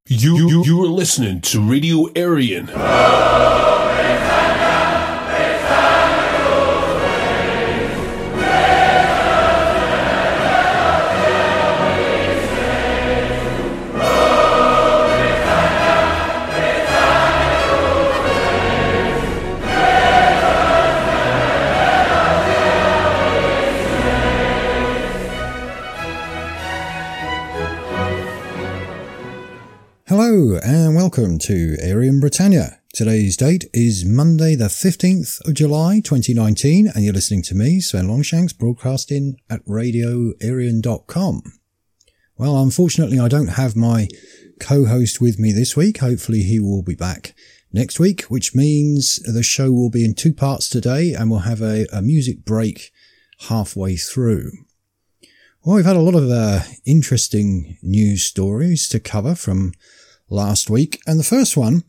You are listening to Radio Aryan. Hello and welcome to Aryan Britannia. Today's date is Monday the 15th of July 2019 and you're listening to me, Sven Longshanks, broadcasting at radioaryan.com. Well, unfortunately I don't have my co-host with me this week. Hopefully he will be back next week, which means the show will be in two parts today and we'll have a music break halfway through. Well, we've had a lot of interesting news stories to cover from last week, and the first one,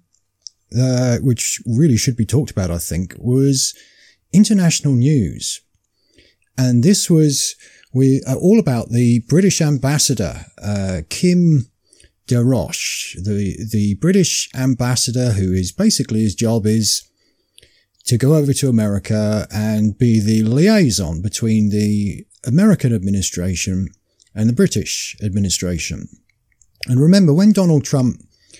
which really should be talked about, I think, was international news. And this was all about the British ambassador, Kim DeRoche, the British ambassador who is basically his job is to go over to America and be the liaison between the American administration and the British administration. And remember, when Donald Trump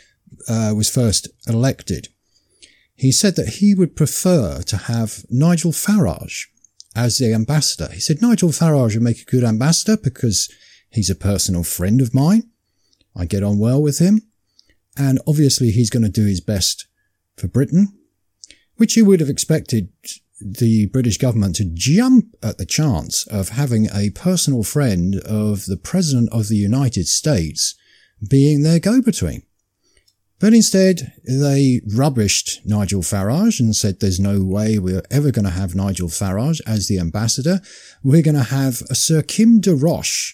was first elected, he said that he would prefer to have Nigel Farage as the ambassador. He said Nigel Farage would make a good ambassador because he's a personal friend of mine. I get on well with him. And obviously he's going to do his best for Britain, which you would have expected the British government to jump at the chance of having a personal friend of the President of the United States being their go-between. But instead, they rubbished Nigel Farage and said there's no way we're ever going to have Nigel Farage as the ambassador. We're going to have Sir Kim DeRoche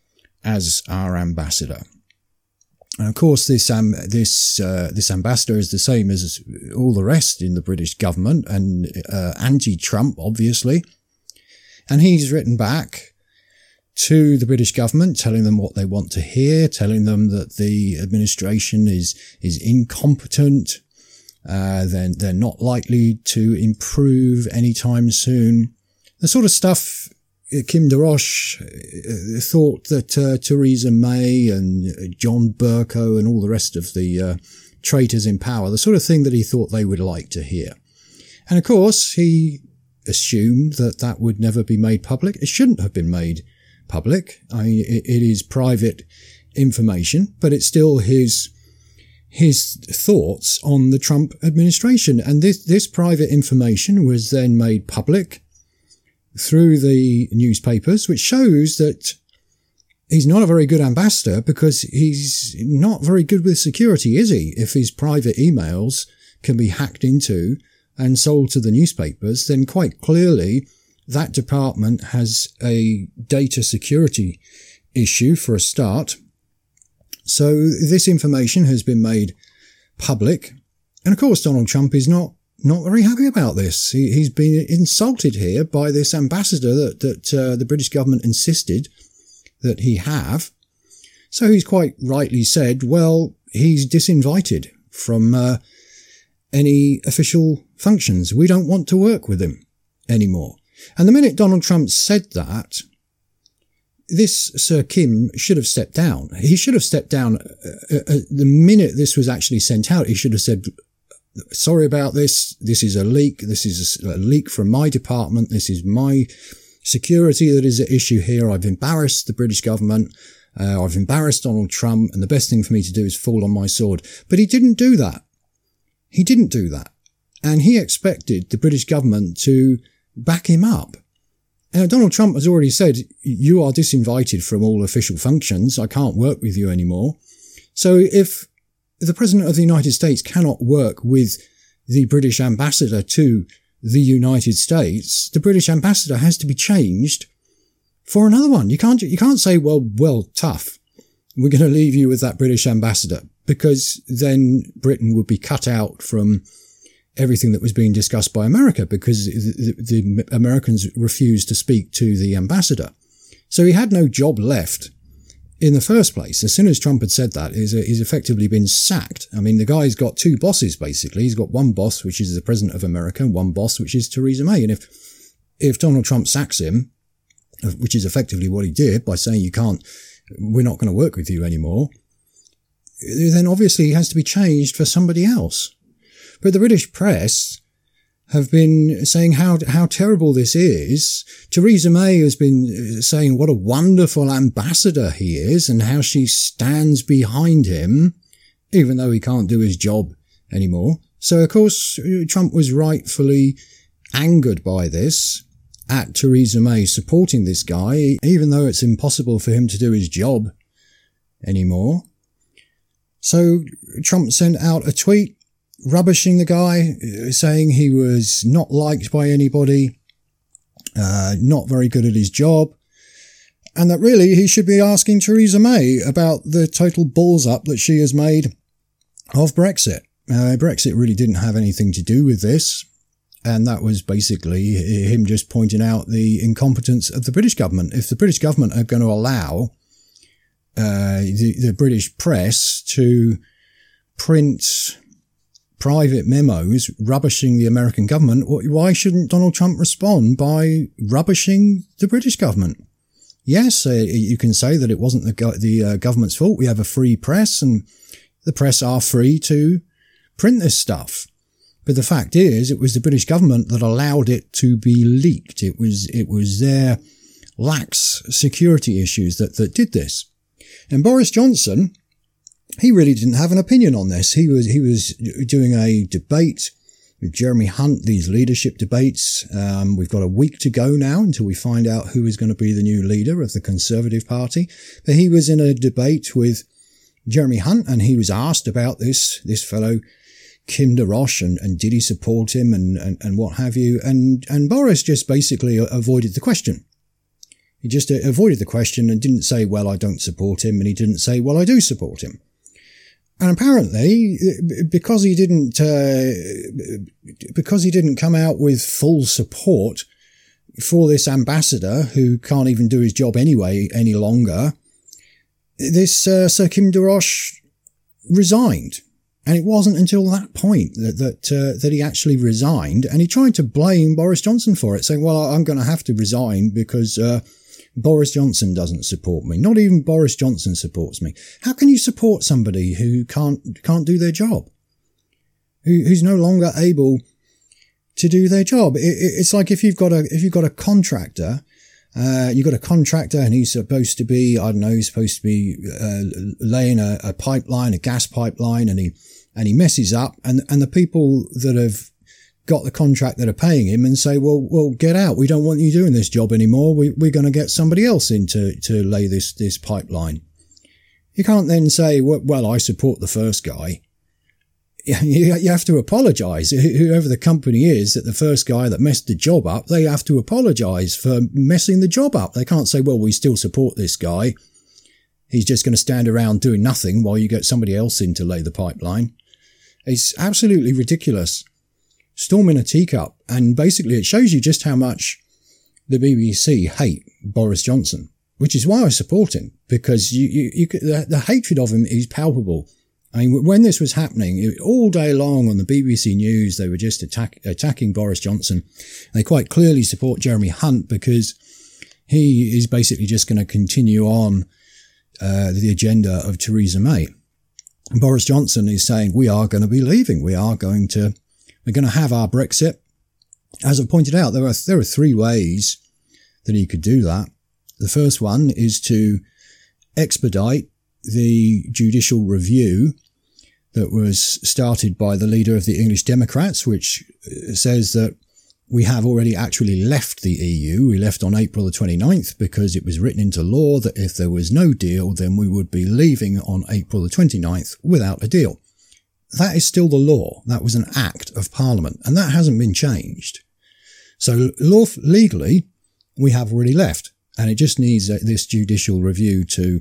as our ambassador. And of course, this ambassador is the same as all the rest in the British government and anti-Trump, obviously. And he's written back to the British government, telling them what they want to hear, telling them that the administration is incompetent, they're not likely to improve anytime soon. The sort of stuff Kim DeRoche thought that Theresa May and John Bercow and all the rest of the traitors in power, the sort of thing that he thought they would like to hear. And of course, he assumed that would never be made public. It shouldn't have been made public. I mean, it is private information, but it's still his thoughts on the Trump administration. And this private information was then made public through the newspapers, which shows that he's not a very good ambassador because he's not very good with security, is he? If his private emails can be hacked into and sold to the newspapers, then quite clearly that department has a data security issue for a start. So this information has been made public. And of course, Donald Trump is not very happy about this. He's been insulted here by this ambassador that the British government insisted that he have. So he's quite rightly said, well, he's disinvited from any official functions. We don't want to work with him anymore. And the minute Donald Trump said that, this Sir Kim should have stepped down. He should have stepped down the minute this was actually sent out. He should have said, sorry about this. This is a leak. This is a leak from my department. This is my security that is at issue here. I've embarrassed the British government. I've embarrassed Donald Trump. And the best thing for me to do is fall on my sword. But he didn't do that. He didn't do that. And he expected the British government to back him up. Donald Trump has already said, you are disinvited from all official functions. I can't work with you anymore. So if the President of the United States cannot work with the British ambassador to the United States, the British ambassador has to be changed for another one. You can't say, well, tough. We're going to leave you with that British ambassador, because then Britain would be cut out from everything that was being discussed by America, because the Americans refused to speak to the ambassador. So he had no job left in the first place. As soon as Trump had said that, he's effectively been sacked. I mean, the guy's got two bosses, basically. He's got one boss, which is the President of America, and one boss, which is Theresa May. And if Donald Trump sacks him, which is effectively what he did by saying we're not going to work with you anymore, then obviously he has to be changed for somebody else. But the British press have been saying how terrible this is. Theresa May has been saying what a wonderful ambassador he is and how she stands behind him, even though he can't do his job anymore. So, of course, Trump was rightfully angered by this, at Theresa May supporting this guy, even though it's impossible for him to do his job anymore. So Trump sent out a tweet rubbishing the guy, saying he was not liked by anybody, not very good at his job, and that really he should be asking Theresa May about the total balls up that she has made of Brexit. Brexit really didn't have anything to do with this, and that was basically him just pointing out the incompetence of the British government. If the British government are going to allow the British press to print private memos rubbishing the American government, why shouldn't Donald Trump respond by rubbishing the British government? Yes, you can say that it wasn't the government's fault. We have a free press and the press are free to print this stuff. But the fact is, it was the British government that allowed it to be leaked. It was their lax security issues that did this. And Boris Johnson, he really didn't have an opinion on this. He was doing a debate with Jeremy Hunt, these leadership debates. We've got a week to go now until we find out who is going to be the new leader of the Conservative Party. But he was in a debate with Jeremy Hunt, and he was asked about this fellow Kim DeRoche and did he support him and what have you. And Boris just basically avoided the question. He just avoided the question and didn't say, well, I don't support him. And he didn't say, well, I do support him. And apparently, because he didn't come out with full support for this ambassador who can't even do his job anyway any longer, this Sir Kim DeRoche resigned. And it wasn't until that point that he actually resigned, and he tried to blame Boris Johnson for it, saying, well, I'm going to have to resign because Boris Johnson doesn't support me. Not even Boris Johnson supports me. How can you support somebody who can't do their job? Who's no longer able to do their job? It's like if you've got a contractor, you've got a contractor and he's supposed to be, laying a pipeline, a gas pipeline, and he messes up, and the people that have got the contract that are paying him and say, well, get out. We don't want you doing this job anymore. We're going to get somebody else in to lay this pipeline. You can't then say, well, I support the first guy. You have to apologize. Whoever the company is, that the first guy that messed the job up, they have to apologize for messing the job up. They can't say, well, we still support this guy. He's just going to stand around doing nothing while you get somebody else in to lay the pipeline. It's absolutely ridiculous. Storm in a teacup. And basically it shows you just how much the BBC hate Boris Johnson, which is why I support him, because the hatred of him is palpable. I mean, when this was happening, all day long on the BBC News, they were just attacking Boris Johnson. They quite clearly support Jeremy Hunt because he is basically just going to continue on the agenda of Theresa May. And Boris Johnson is saying, we are going to be leaving. We're going to have our Brexit. As I pointed out, there are three ways that he could do that. The first one is to expedite the judicial review that was started by the leader of the English Democrats, which says that we have already actually left the EU. We left on April the 29th because it was written into law that if there was no deal, then we would be leaving on April the 29th without a deal. That is still the law. That was an act of Parliament, and that hasn't been changed. So legally, we have already left, and it just needs this judicial review to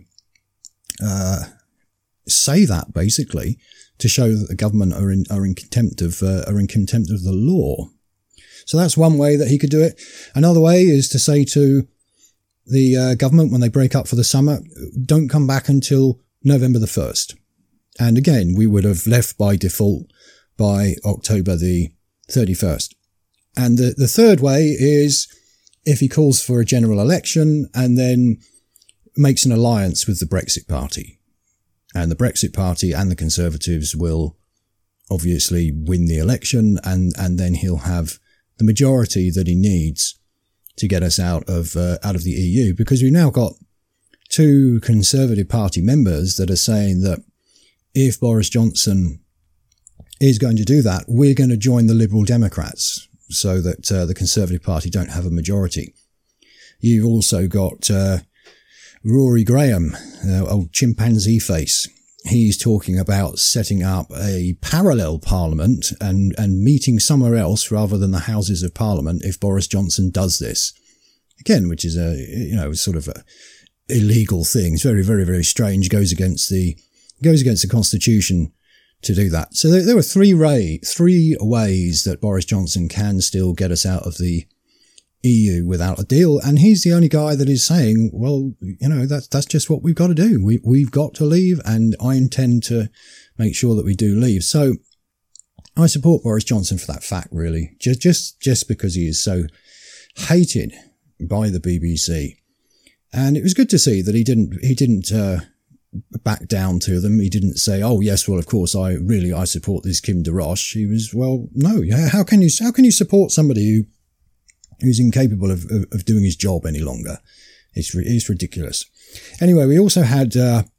say that, basically, to show that the government are in contempt of the law. So that's one way that he could do it. Another way is to say to the government, when they break up for the summer, don't come back until November the 1st. And again, we would have left by default by October the 31st. And the third way is if he calls for a general election and then makes an alliance with the Brexit Party. And the Brexit Party and the Conservatives will obviously win the election, and then he'll have the majority that he needs to get us out of the EU, because we've now got two Conservative Party members that are saying that if Boris Johnson is going to do that, we're going to join the Liberal Democrats so that the Conservative Party don't have a majority. You've also got Rory Graham, old chimpanzee face. He's talking about setting up a parallel parliament and meeting somewhere else rather than the Houses of Parliament if Boris Johnson does this. Again, which is sort of a illegal thing. It's very, very, very strange. Goes against the Constitution to do that. So there were three ways that Boris Johnson can still get us out of the EU without a deal, and he's the only guy that is saying, well, that's just what we've got to do. We've got to leave, and I intend to make sure that we do leave. So I support Boris Johnson for that fact, really, just because he is so hated by the BBC. And it was good to see that he didn't back down to them. He didn't say, oh yes, well of course I support this Kim DeRoche. He was, well, no, how can you support somebody who's incapable of doing his job any longer? It's ridiculous. Anyway, we also had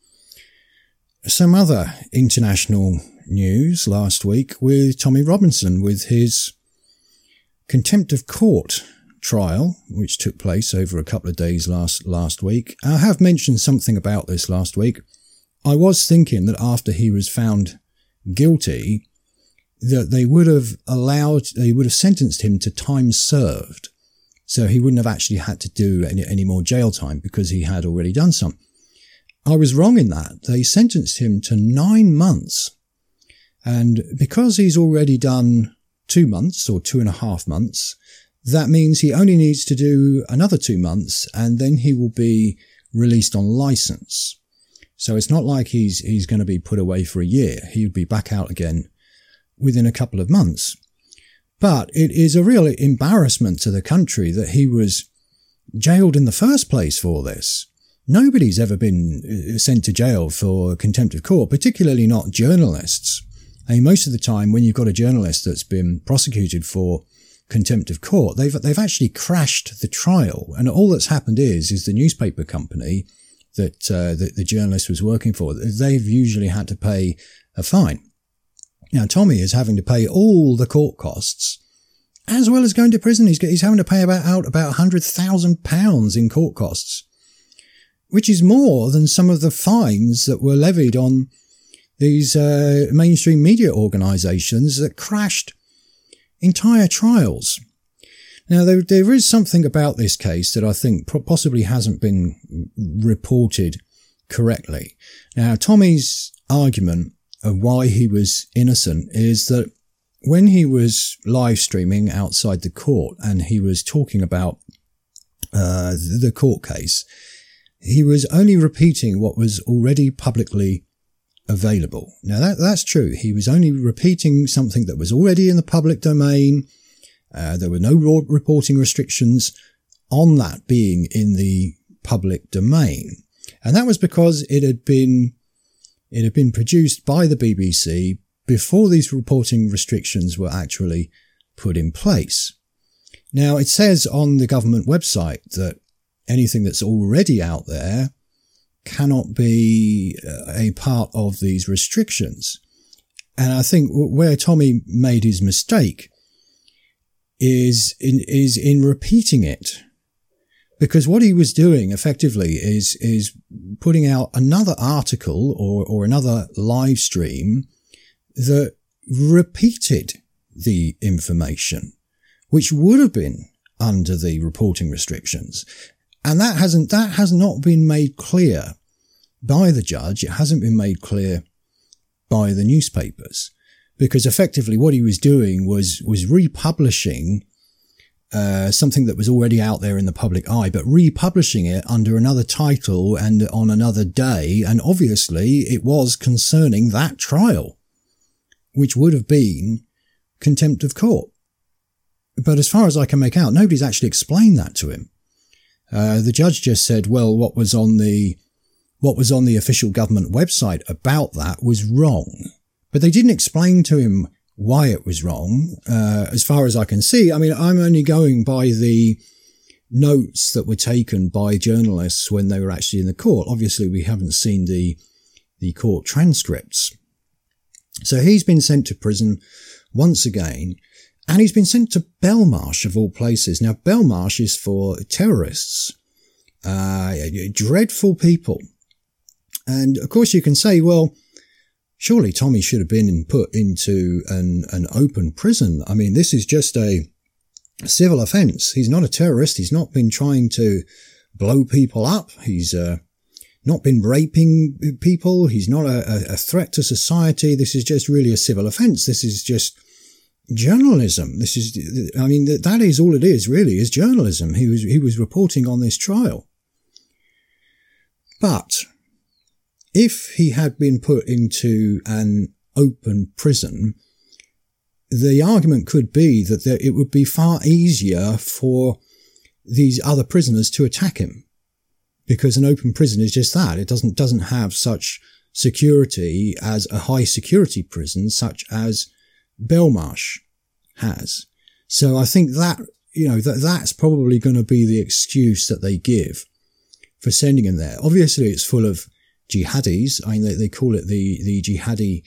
some other international news last week with Tommy Robinson, with his contempt of court trial, which took place over a couple of days last week. I have mentioned something about this last week. I was thinking that after he was found guilty, that they would have sentenced him to time served. So he wouldn't have actually had to do any more jail time because he had already done some. I was wrong in that. They sentenced him to 9 months. And because he's already done 2 months or 2.5 months, that means he only needs to do another 2 months and then he will be released on license. So it's not like he's going to be put away for a year. He'll be back out again within a couple of months. But it is a real embarrassment to the country that he was jailed in the first place for this. Nobody's ever been sent to jail for contempt of court, particularly not journalists. I mean, most of the time when you've got a journalist that's been prosecuted for contempt of court, they've actually crashed the trial. And all that's happened is the newspaper company that the journalist was working for, they've usually had to pay a fine. Now, Tommy is having to pay all the court costs, as well as going to prison. He's having to pay about £100,000 in court costs, which is more than some of the fines that were levied on these mainstream media organisations that crashed entire trials. Now, there is something about this case that I think possibly hasn't been reported correctly. Now, Tommy's argument of why he was innocent is that when he was live streaming outside the court and he was talking about the court case, he was only repeating what was already publicly available. Now that's true. He was only repeating something that was already in the public domain. There were no reporting restrictions on that being in the public domain. And that was because it had been produced by the BBC before these reporting restrictions were actually put in place. Now, it says on the government website that anything that's already out there cannot be a part of these restrictions. And I think where Tommy made his mistake is in repeating it. Because what he was doing effectively is putting out another article or another live stream that repeated the information, which would have been under the reporting restrictions. And that has not been made clear by the judge. It hasn't been made clear by the newspapers, because effectively what he was doing was republishing something that was already out there in the public eye, but republishing it under another title and on another day. And obviously it was concerning that trial, which would have been contempt of court. But as far as I can make out, nobody's actually explained that to him. The judge just said, well, what was on the official government website about that was wrong. But they didn't explain to him why it was wrong. As far as I can see, I mean, I'm only going by the notes that were taken by journalists when they were actually in the court. Obviously, we haven't seen the court transcripts. So he's been sent to prison once again, and he's been sent to Belmarsh of all places. Now, Belmarsh is for terrorists, dreadful people. And of course you can say, well, surely Tommy should have been put into an open prison. I mean, this is just a civil offence. He's not a terrorist. He's not been trying to blow people up. He's not been raping people. He's not a threat to society. This is just really a civil offence. This is just journalism. This is, I mean, that is all it is, really, is journalism. He was reporting on this trial. But if he had been put into an open prison, the argument could be that it would be far easier for these other prisoners to attack him, because an open prison is just that. It doesn't have such security as a high security prison such as Belmarsh has. So I think that, that's probably going to be the excuse that they give for sending him there. Obviously it's full of jihadis. I mean, they call it the jihadi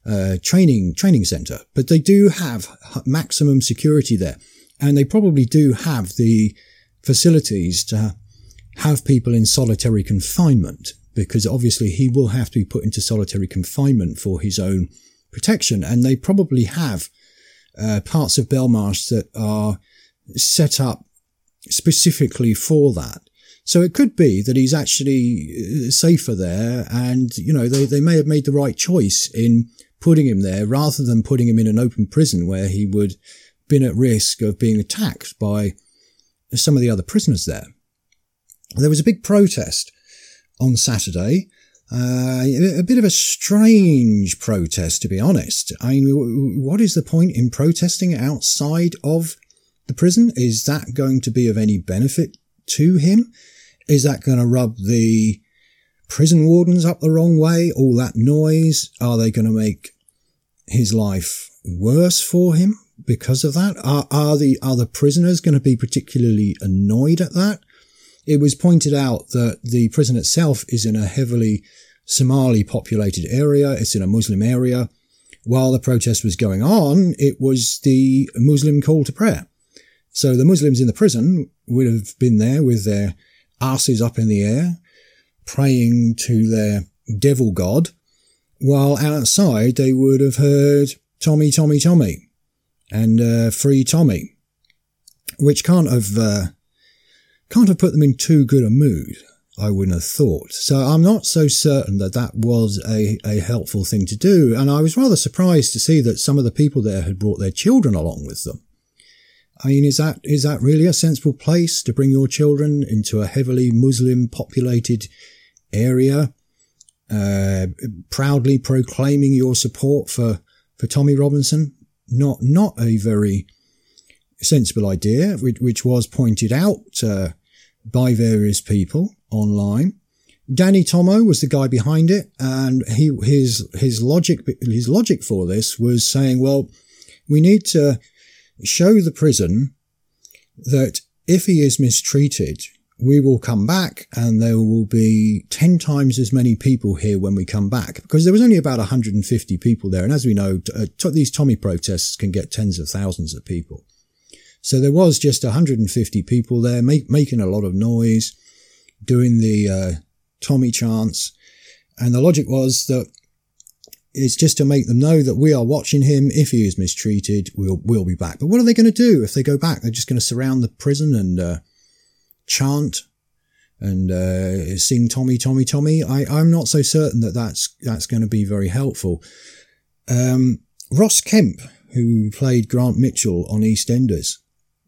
training center, but they do have maximum security there, and they probably do have the facilities to have people in solitary confinement, because obviously he will have to be put into solitary confinement for his own protection, and they probably have parts of Belmarsh that are set up specifically for that. So it could be that he's actually safer there, and, they may have made the right choice in putting him there rather than putting him in an open prison where he would have been at risk of being attacked by some of the other prisoners there. There was a big protest on Saturday, a bit of a strange protest, to be honest. I mean, what is the point in protesting outside of the prison? Is that going to be of any benefit to him? Is that going to rub the prison wardens up the wrong way? All that noise, are they going to make his life worse for him because of that? Are the other prisoners going to be particularly annoyed at that? It was pointed out that the prison itself is in a heavily Somali populated area. It's in a Muslim area. While the protest was going on, it was the Muslim call to prayer. So the Muslims in the prison would have been there with their asses up in the air, praying to their devil god, while outside they would have heard Tommy, Tommy, Tommy, and Free Tommy, which can't have put them in too good a mood, I wouldn't have thought. So I'm not so certain that was a helpful thing to do, and I was rather surprised to see that some of the people there had brought their children along with them. I mean, is that really a sensible place to bring your children into a heavily Muslim populated area, proudly proclaiming your support for Tommy Robinson? Not a very sensible idea, which was pointed out by various people online. Danny Tomo was the guy behind it, and his logic for this was saying, well, we need to show the prison that if he is mistreated, we will come back and there will be 10 times as many people here when we come back, because there was only about 150 people there. And as we know, these Tommy protests can get tens of thousands of people. So there was just 150 people there making a lot of noise, doing the Tommy chants. And the logic was that it's just to make them know that we are watching him. If he is mistreated, we'll be back. But what are they going to do if they go back? They're just going to surround the prison and chant and sing Tommy, Tommy, Tommy. I'm not so certain that that's going to be very helpful. Ross Kemp, who played Grant Mitchell on EastEnders,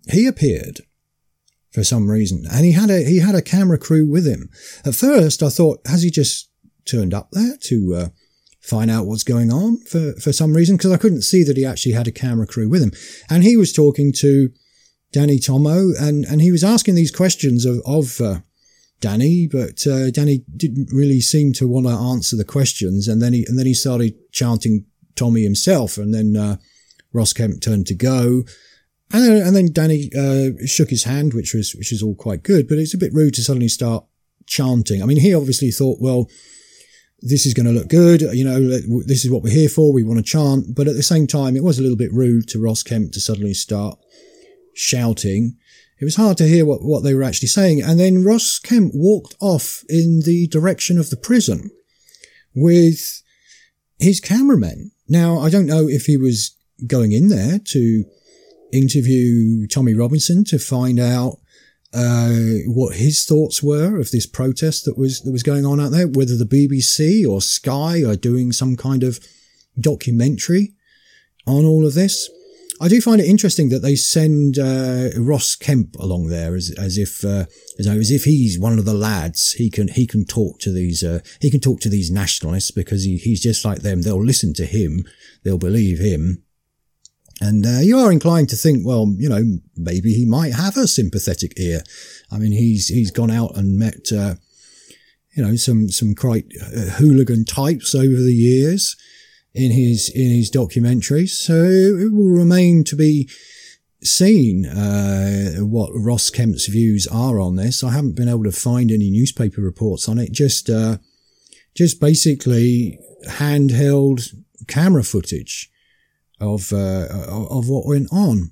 he appeared for some reason, and he had a camera crew with him. At first, I thought, has he just turned up there to find out what's going on for some reason? Because I couldn't see that he actually had a camera crew with him. And he was talking to Danny Tomo, and he was asking these questions of Danny, but Danny didn't really seem to want to answer the questions, and then he started chanting Tommy himself, and then Ross Kemp turned to go. And then Danny shook his hand, which is all quite good, but it's a bit rude to suddenly start chanting. I mean, he obviously thought, well, this is going to look good, this is what we're here for, we want to chant. But at the same time, it was a little bit rude to Ross Kemp to suddenly start shouting. It was hard to hear what they were actually saying. And then Ross Kemp walked off in the direction of the prison with his cameramen. Now, I don't know if he was going in there to interview Tommy Robinson to find out what his thoughts were of this protest that was going on out there, whether the BBC or Sky are doing some kind of documentary on all of this. I do find it interesting that they send Ross Kemp along there as if he's one of the lads. He can talk to these nationalists because he's just like them. They'll listen to him. They'll believe him. And you are inclined to think, well, maybe he might have a sympathetic ear. I mean, he's gone out and met, some quite hooligan types over the years in his documentary. So it will remain to be seen what Ross Kemp's views are on this. I haven't been able to find any newspaper reports on it. Just basically handheld camera footage of what went on.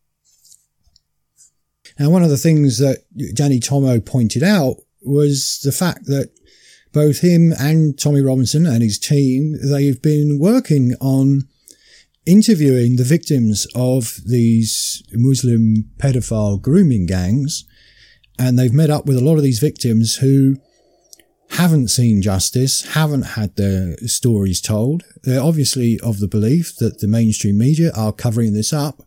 Now, one of the things that Danny Tomo pointed out was the fact that both him and Tommy Robinson and his team, they've been working on interviewing the victims of these Muslim pedophile grooming gangs, and they've met up with a lot of these victims who haven't seen justice, haven't had their stories told. They're obviously of the belief that the mainstream media are covering this up,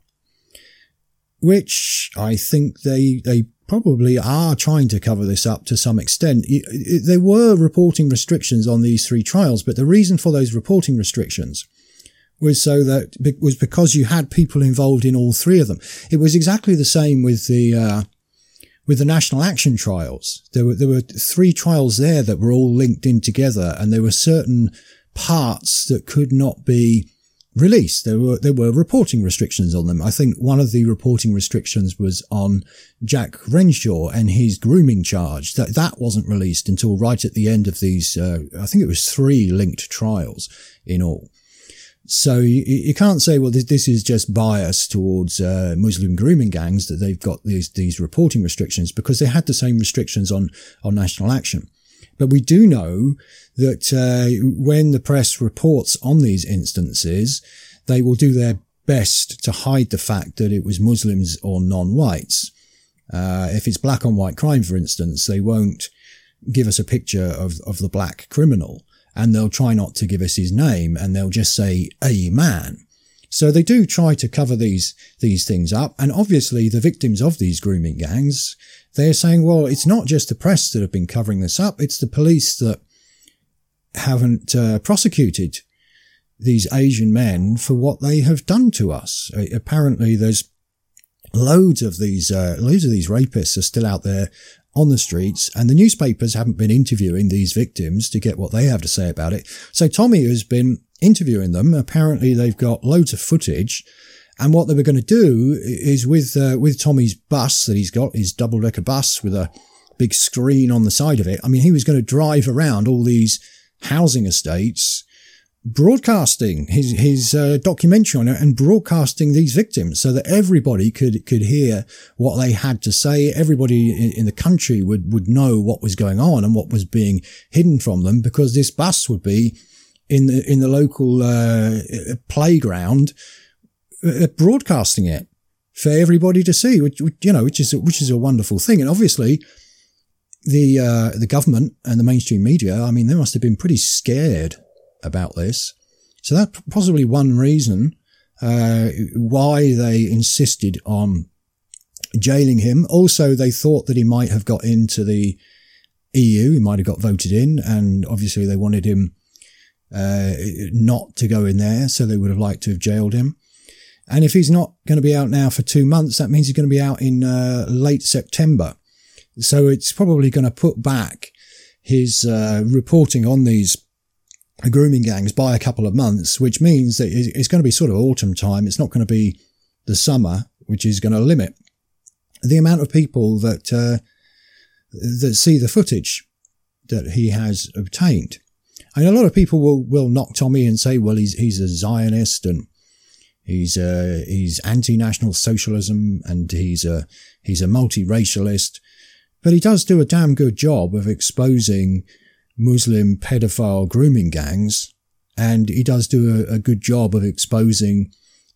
which I think they probably are trying to cover this up to some extent. There were reporting restrictions on these 3 trials, but the reason for those reporting restrictions was because you had people involved in all 3 of them. It was exactly the same with the National Action trials. There were 3 trials there that were all linked in together, and there were certain parts that could not be released. There were reporting restrictions on them. I think one of the reporting restrictions was on Jack Renshaw and his grooming charge. That wasn't released until right at the end of these, I think it was 3 linked trials in all. So you can't say, well, this is just bias towards Muslim grooming gangs that they've got these reporting restrictions, because they had the same restrictions on National Action. But we do know that when the press reports on these instances, they will do their best to hide the fact that it was Muslims or non-whites. If it's black on white crime, for instance, they won't give us a picture of the black criminal, and they'll try not to give us his name, and they'll just say a man. So they do try to cover these things up. And obviously the victims of these grooming gangs, they're saying, well, it's not just the press that have been covering this up. It's the police that haven't prosecuted these Asian men for what they have done to us. Apparently there's loads of these rapists are still out there on the streets, and the newspapers haven't been interviewing these victims to get what they have to say about it. So Tommy has been interviewing them. Apparently they've got loads of footage, and what they were going to do is with Tommy's bus that he's got, his double-decker bus with a big screen on the side of it. I mean, he was going to drive around all these housing estates, broadcasting his documentary on it and broadcasting these victims so that everybody could hear what they had to say. Everybody in the country would know what was going on and what was being hidden from them, because this bus would be in the local playground broadcasting it for everybody to see, which is a wonderful thing. And obviously the government and the mainstream media, I mean, they must have been pretty scared about this. So that's possibly one reason why they insisted on jailing him. Also, they thought that he might have got into the EU. He might have got voted in, and obviously they wanted him not to go in there, so they would have liked to have jailed him. And if he's not going to be out now for 2 months, that means he's going to be out in late September. So it's probably going to put back his reporting on these grooming gangs by a couple of months, which means that it's going to be sort of autumn time. It's not going to be the summer, which is going to limit the amount of people that see the footage that he has obtained. I mean, a lot of people will knock Tommy and say, well, he's a Zionist and he's anti-national socialism and he's a multiracialist. But he does do a damn good job of exposing Muslim pedophile grooming gangs, and he does do a good job of exposing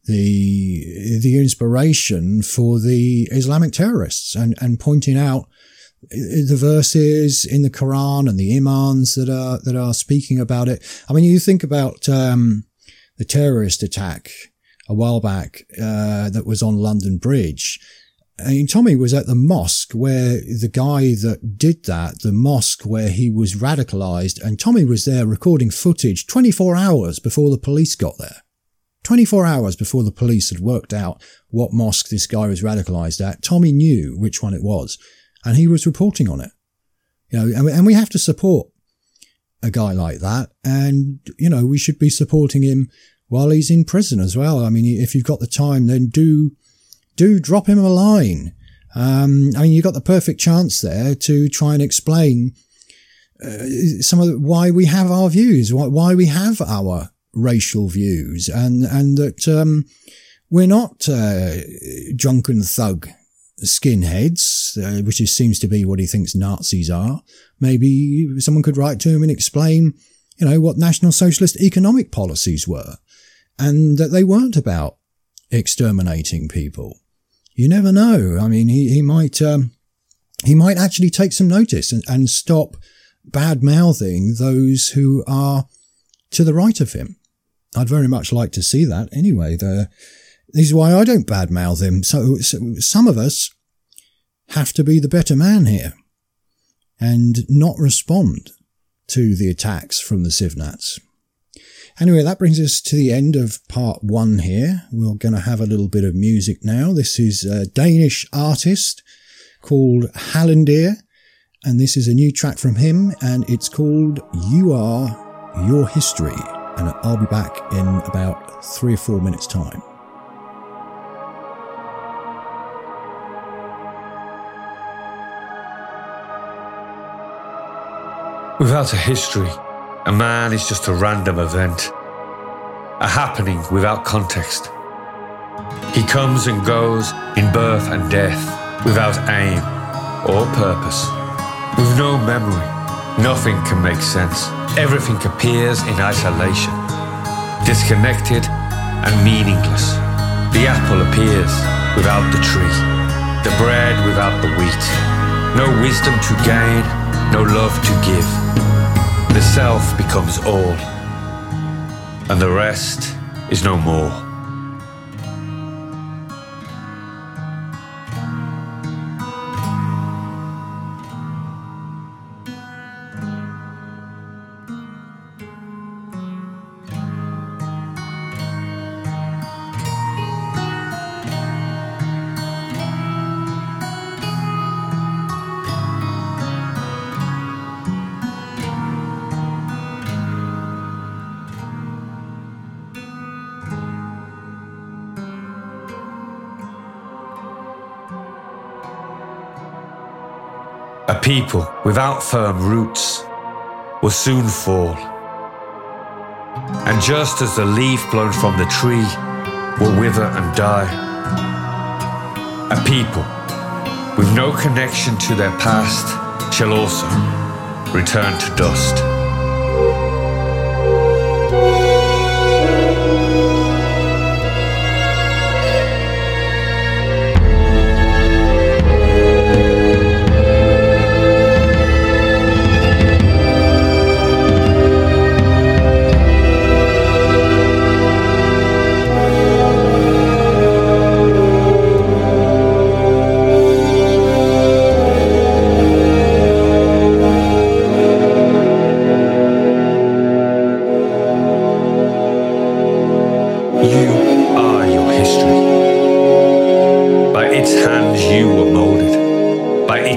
the inspiration for the Islamic terrorists and pointing out the verses in the Quran and the imams that are speaking about it. I mean, you think about the terrorist attack a while back that was on London Bridge. I mean, Tommy was at the mosque where the guy that did that, the mosque where he was radicalized, and Tommy was there recording footage 24 hours before the police got there. 24 hours before the police had worked out what mosque this guy was radicalized at. Tommy knew which one it was, and he was reporting on it. You know, and we have to support a guy like that, and, you know, we should be supporting him while he's in prison as well. I mean, if you've got the time, then do drop him a line. I mean, you've got the perfect chance there to try and explain some of why we have our views, why we have our racial views, and that we're not drunken thug skinheads, which seems to be what he thinks Nazis are. Maybe someone could write to him and explain, you know, what National Socialist economic policies were, and that they weren't about exterminating people. You never know. I mean, he might actually take some notice and stop bad-mouthing those who are to the right of him. I'd very much like to see that. Anyway, this is why I don't bad-mouth him. So some of us have to be the better man here and not respond to the attacks from the Civnats. Anyway, that brings us to the end of part 1 here. We're going to have a little bit of music now. This is a Danish artist called Hallendir, and this is a new track from him, and it's called You Are Your History. And I'll be back in about 3 or 4 minutes' time. Without a history, a man is just a random event, a happening without context. He comes and goes in birth and death, without aim or purpose. With no memory, nothing can make sense. Everything appears in isolation, disconnected and meaningless. The apple appears without the tree, the bread without the wheat. No wisdom to gain, no love to give. The self becomes all, and the rest is no more. A people without firm roots will soon fall. And just as the leaf blown from the tree will wither and die, a people with no connection to their past shall also return to dust.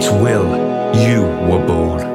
its will, you were born.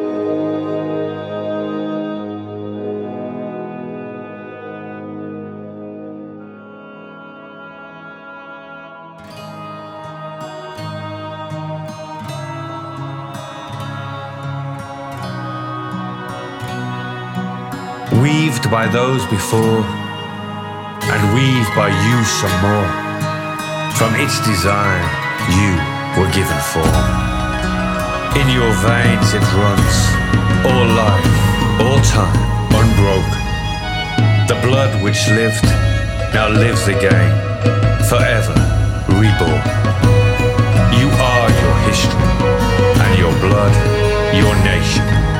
Weaved by those before, and weaved by you some more. From its design, you were given form. In your veins it runs, all life, all time, unbroken. The blood which lived, now lives again, forever reborn. You are your history, and your blood, your nation.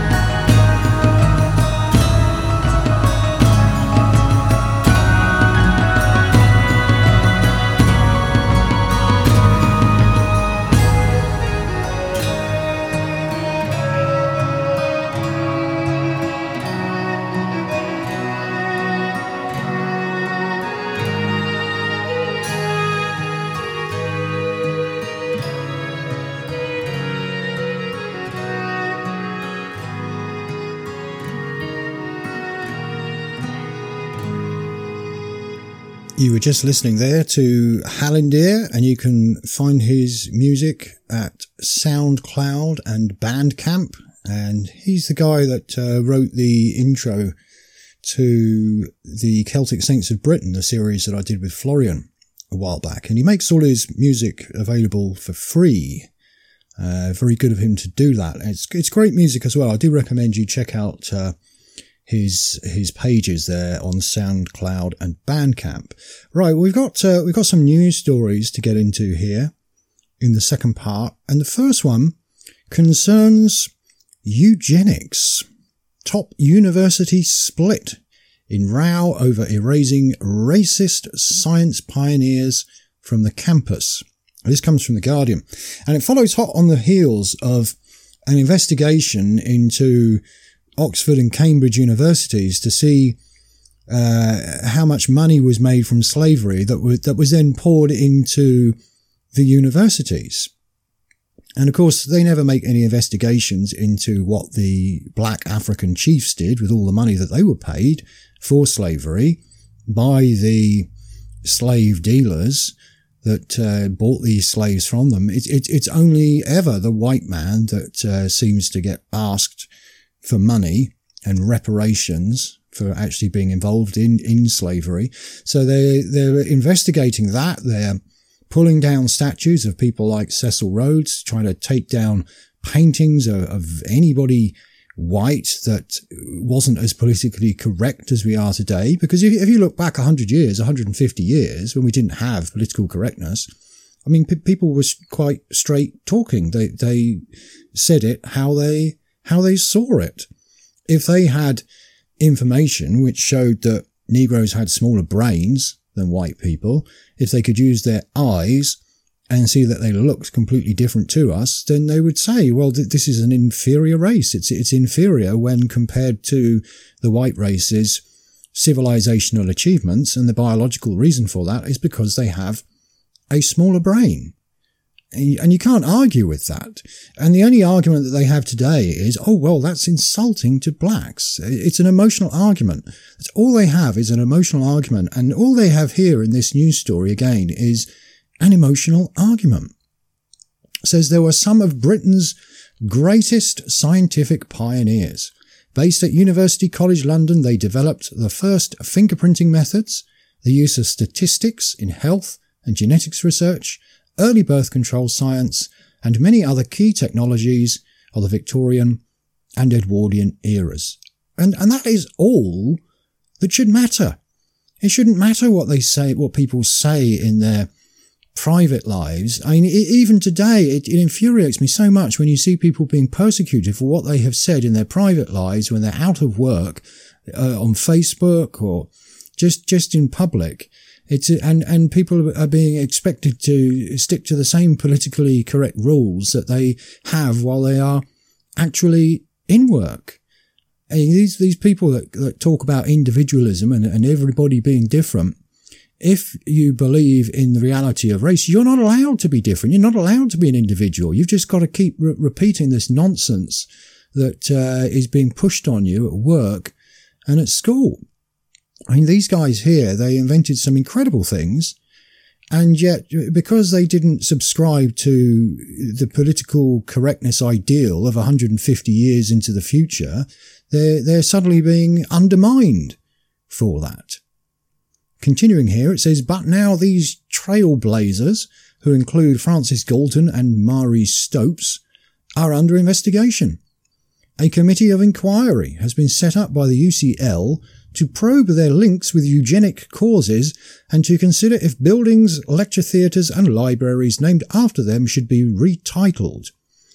You were just listening there to Hallendeer, and you can find his music at SoundCloud and Bandcamp. And he's the guy that wrote the intro to the Celtic Saints of Britain, the series that I did with Florian a while back. And he makes all his music available for free. Very good of him to do that. It's great music as well. I do recommend you check out his pages there on SoundCloud and Bandcamp. Right, we've got some news stories to get into here in the second part, and the first one concerns eugenics. Top university split in row over erasing racist science pioneers from the campus. This comes from The Guardian, and it follows hot on the heels of an investigation into Oxford and Cambridge universities to see how much money was made from slavery that was then poured into the universities. And of course, they never make any investigations into what the black African chiefs did with all the money that they were paid for slavery by the slave dealers that bought these slaves from them. It's only ever the white man that seems to get asked for money and reparations for actually being involved in slavery. So they're investigating that. They're pulling down statues of people like Cecil Rhodes, trying to take down paintings of anybody white that wasn't as politically correct as we are today. Because if you look back 100 years, 150 years, when we didn't have political correctness, I mean, people were quite straight talking. They said it how they saw it. If they had information which showed that Negroes had smaller brains than white people, if they could use their eyes and see that they looked completely different to us, then they would say, well, this is an inferior race. It's inferior when compared to the white race's civilizational achievements, and the biological reason for that is because they have a smaller brain. And you can't argue with that. And the only argument that they have today is, oh, well, that's insulting to blacks. It's an emotional argument. That's all they have is an emotional argument. And all they have here in this news story, again, is an emotional argument. It says there were some of Britain's greatest scientific pioneers. Based at University College London, they developed the first fingerprinting methods, the use of statistics in health and genetics research, early birth control science, and many other key technologies of the Victorian and Edwardian eras. And that is all that should matter. It shouldn't matter what they say, what people say in their private lives. I mean, even today, it infuriates me so much when you see people being persecuted for what they have said in their private lives when they're out of work, on Facebook or just in public. And people are being expected to stick to the same politically correct rules that they have while they are actually in work. And these people that talk about individualism and everybody being different, if you believe in the reality of race, you're not allowed to be different. You're not allowed to be an individual. You've just got to keep repeating this nonsense that is being pushed on you at work and at school. I mean, these guys here, they invented some incredible things, and yet because they didn't subscribe to the political correctness ideal of 150 years into the future, they're suddenly being undermined for that. Continuing here, it says, but now these trailblazers, who include Francis Galton and Marie Stopes, are under investigation. A committee of inquiry has been set up by the UCL to probe their links with eugenic causes and to consider if buildings, lecture theatres and libraries named after them should be retitled.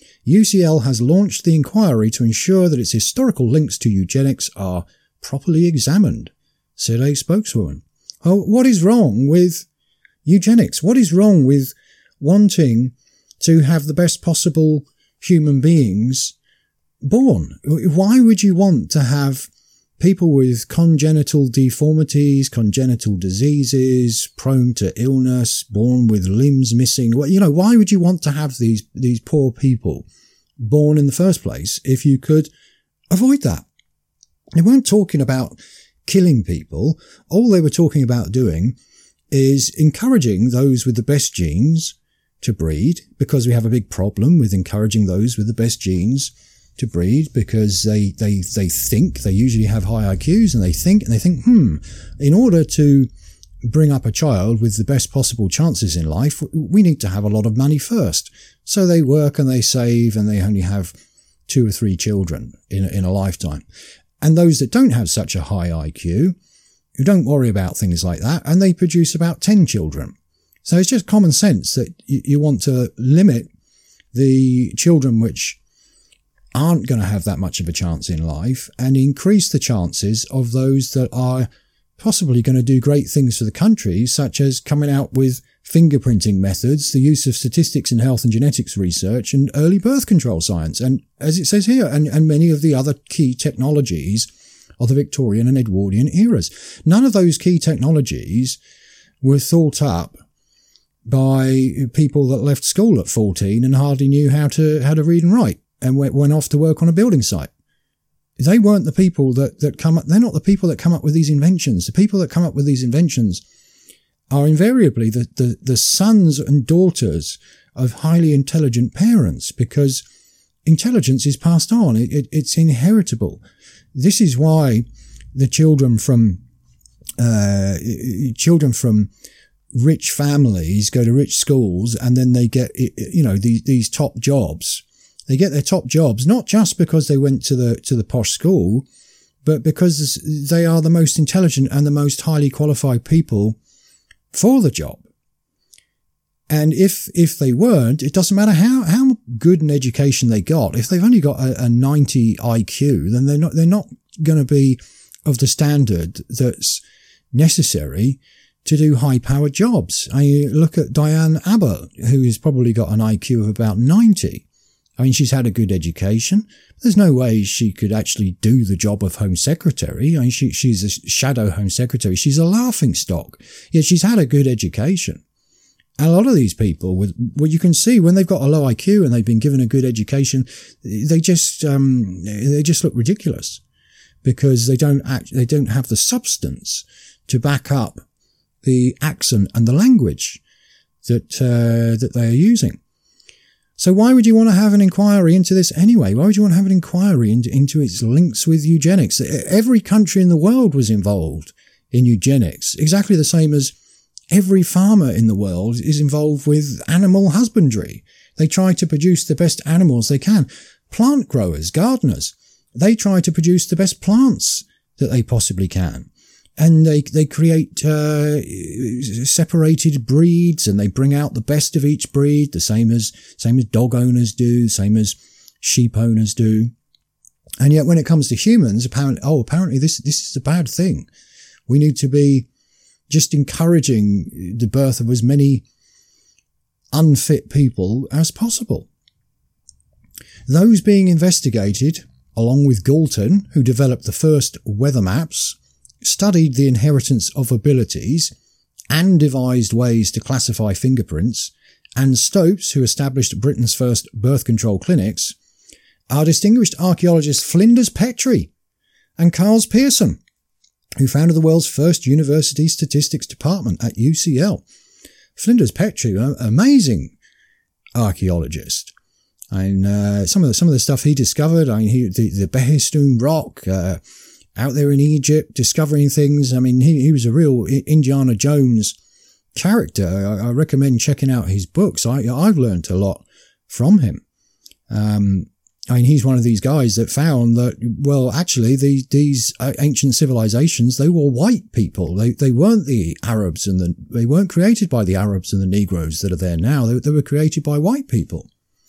UCL has launched the inquiry to ensure that its historical links to eugenics are properly examined, said a spokeswoman. Oh, what is wrong with eugenics? What is wrong with wanting to have the best possible human beings born? Why would you want to have people with congenital deformities, congenital diseases, prone to illness, born with limbs missing? Why would you want to have these poor people born in the first place if you could avoid that? They weren't talking about killing people. All they were talking about doing is encouraging those with the best genes to breed, because we have a big problem with encouraging those with the best genes to breed, because they think, they usually have high IQs, and they think, in order to bring up a child with the best possible chances in life, we need to have a lot of money first. So they work and they save, and they only have 2 or 3 children in a lifetime. And those that don't have such a high IQ, who don't worry about things like that, and they produce about 10 children. So it's just common sense that you want to limit the children which aren't going to have that much of a chance in life, and increase the chances of those that are possibly going to do great things for the country, such as coming out with fingerprinting methods, the use of statistics in health and genetics research, and early birth control science. And as it says here, and many of the other key technologies of the Victorian and Edwardian eras. None of those key technologies were thought up by people that left school at 14 and hardly knew how to read and write, and went off to work on a building site. They weren't the people that come up, they're not the people that come up with these inventions. The people that come up with these inventions are invariably the sons and daughters of highly intelligent parents, because intelligence is passed on. It's inheritable. This is why the children from rich families go to rich schools, and then they get, these top jobs. They get their top jobs not just because they went to the posh school, but because they are the most intelligent and the most highly qualified people for the job. And if they weren't, it doesn't matter how good an education they got. If they've only got a 90 IQ, then they're not going to be of the standard that's necessary to do high-powered jobs. I look at Diane Abbott, who has probably got an IQ of about 90. I mean, she's had a good education. There's no way she could actually do the job of Home Secretary. I mean, she's a shadow Home Secretary. She's a laughingstock. Yet she's had a good education. And a lot of these people, you can see when they've got a low IQ and they've been given a good education, they just look ridiculous, because they don't have the substance to back up the accent and the language that they are using. So why would you want to have an inquiry into this anyway? Why would you want to have an inquiry into its links with eugenics? Every country in the world was involved in eugenics, exactly the same as every farmer in the world is involved with animal husbandry. They try to produce the best animals they can. Plant growers, gardeners, they try to produce the best plants that they possibly can. And they create separated breeds, and they bring out the best of each breed, the same as dog owners do, same as sheep owners do. And yet when it comes to humans, apparently this is a bad thing. We need to be just encouraging the birth of as many unfit people as possible. Those being investigated, along with Galton, who developed the first weather maps, studied the inheritance of abilities, and devised ways to classify fingerprints, and Stopes, who established Britain's first birth control clinics, are distinguished archaeologists Flinders Petrie and Carl Pearson, who founded the world's first university statistics department at UCL. Flinders Petrie, an amazing archaeologist. And some of the stuff he discovered, the Behistun Rock, out there in Egypt, discovering things. I mean, he was a real Indiana Jones character. I recommend checking out his books. I've learned a lot from him. He's one of these guys that found that, well, actually, these ancient civilizations, they were white people. They weren't the Arabs they weren't created by the Arabs and the Negroes that are there now. They were created by white people.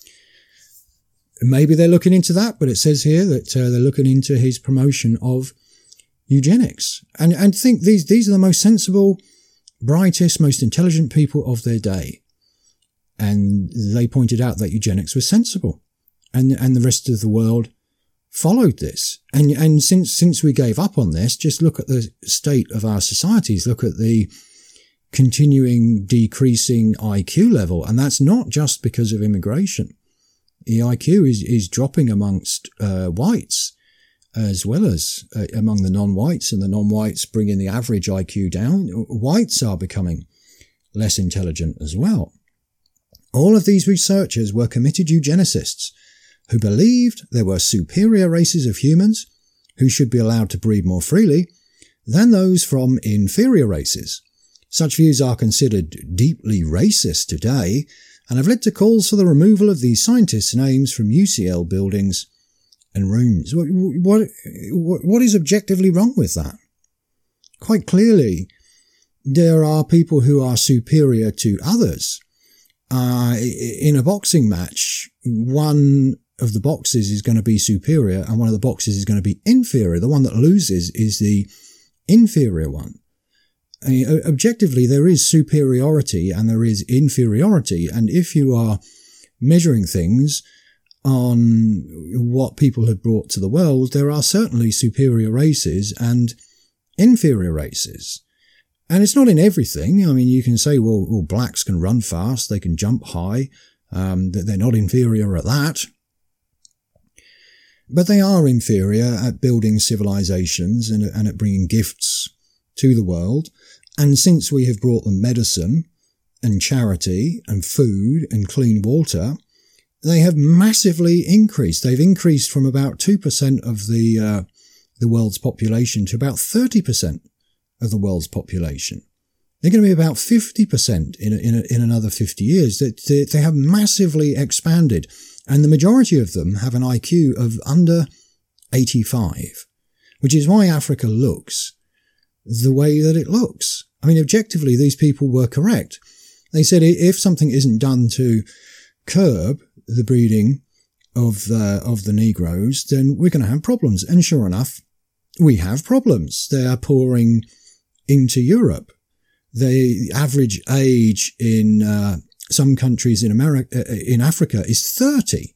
Maybe they're looking into that, but it says here that they're looking into his promotion of eugenics. And think these are the most sensible, brightest, most intelligent people of their day. And they pointed out that eugenics was sensible. And the rest of the world followed this. And since we gave up on this, just look at the state of our societies. Look at the continuing decreasing IQ level. And that's not just because of immigration. The IQ is dropping amongst whites as well as among the non-whites, and the non-whites bringing the average IQ down. Whites are becoming less intelligent as well. All of these researchers were committed eugenicists who believed there were superior races of humans who should be allowed to breed more freely than those from inferior races. Such views are considered deeply racist today, and have led to calls for the removal of these scientists' names from UCL buildings and rooms. What is objectively wrong with that? Quite clearly, there are people who are superior to others. In a boxing match, one of the boxes is going to be superior and one of the boxes is going to be inferior. The one that loses is the inferior one. Objectively, there is superiority and there is inferiority. And if you are measuring things on what people have brought to the world, there are certainly superior races and inferior races. And it's not in everything. I mean, you can say, well, blacks can run fast, they can jump high, that they're not inferior at that. But they are inferior at building civilizations and at bringing gifts to the world. And since we have brought them medicine and charity and food and clean water, they have massively increased. They've increased from about 2% of the world's population to about 30% of the world's population. They're going to be about 50% in another 50 years. They have massively expanded, and the majority of them have an IQ of under 85, which is why Africa looks the way that it looks. I mean, objectively, these people were correct. They said if something isn't done to curb the breeding of the Negroes, then we're going to have problems. And sure enough, we have problems. They are pouring into Europe. The average age in some countries in Africa is 30.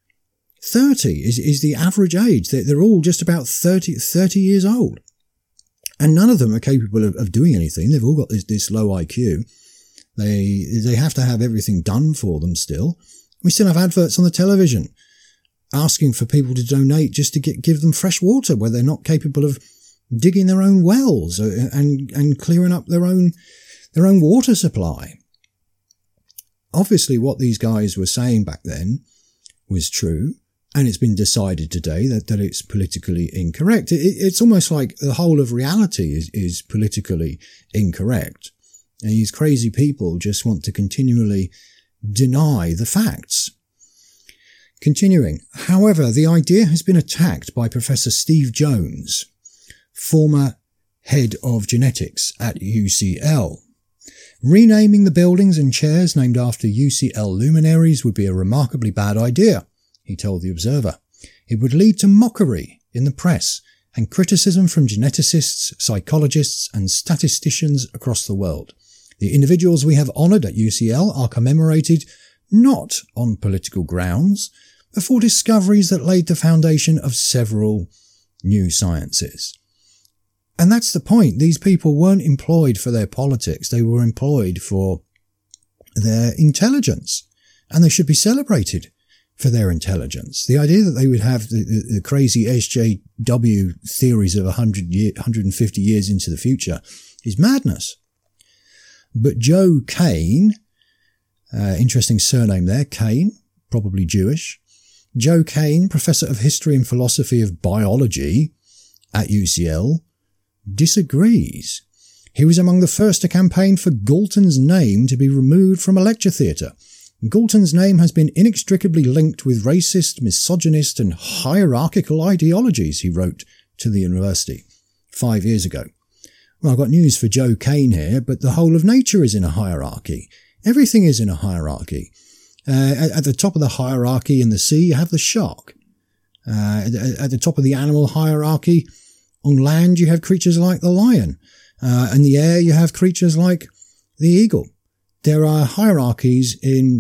30 is the average age. They're all just about 30 years old. And none of them are capable of doing anything. They've all got this low IQ. They have to have everything done for them still. We still have adverts on the television asking for people to donate just to give them fresh water where they're not capable of digging their own wells and clearing up their own water supply. Obviously, what these guys were saying back then was true. And it's been decided today that it's politically incorrect. It's almost like the whole of reality is politically incorrect. And these crazy people just want to continually deny the facts. Continuing. However, the idea has been attacked by Professor Steve Jones, former head of genetics at UCL. Renaming the buildings and chairs named after UCL luminaries would be a remarkably bad idea, he told The Observer. It would lead to mockery in the press and criticism from geneticists, psychologists and statisticians across the world. The individuals we have honoured at UCL are commemorated not on political grounds, but for discoveries that laid the foundation of several new sciences. And that's the point. These people weren't employed for their politics. They were employed for their intelligence, and they should be celebrated for their intelligence. The idea that they would have the crazy SJW theories of 150 years into the future is madness. But Joe Kane, interesting surname there, Kane, probably Jewish. Joe Kane, Professor of History and Philosophy of Biology at UCL, disagrees. He was among the first to campaign for Galton's name to be removed from a lecture theatre. Galton's name has been inextricably linked with racist, misogynist and hierarchical ideologies, he wrote to the university 5 years ago. Well, I've got news for Joe Kane here, but the whole of nature is in a hierarchy. Everything is in a hierarchy. At the top of the hierarchy in the sea, you have the shark. At the top of the animal hierarchy, on land, you have creatures like the lion. In the air, you have creatures like the eagle. There are hierarchies in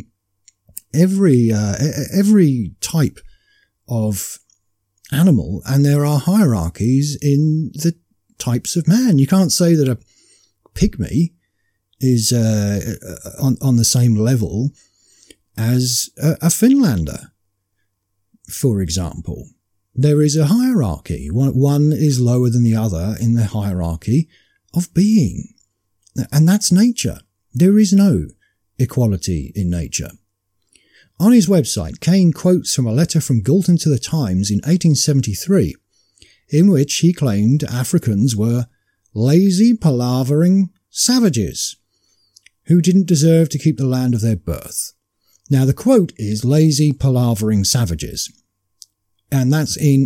every type of animal, and there are hierarchies in the types of man. You can't say that a pygmy is on the same level as a Finlander, for example. There is a hierarchy. One is lower than the other in the hierarchy of being. And that's nature. There is no equality in nature. On his website, Kane quotes from a letter from Galton to the Times in 1873, in which he claimed Africans were lazy, palavering savages who didn't deserve to keep the land of their birth. Now, the quote is lazy, palavering savages. And that's in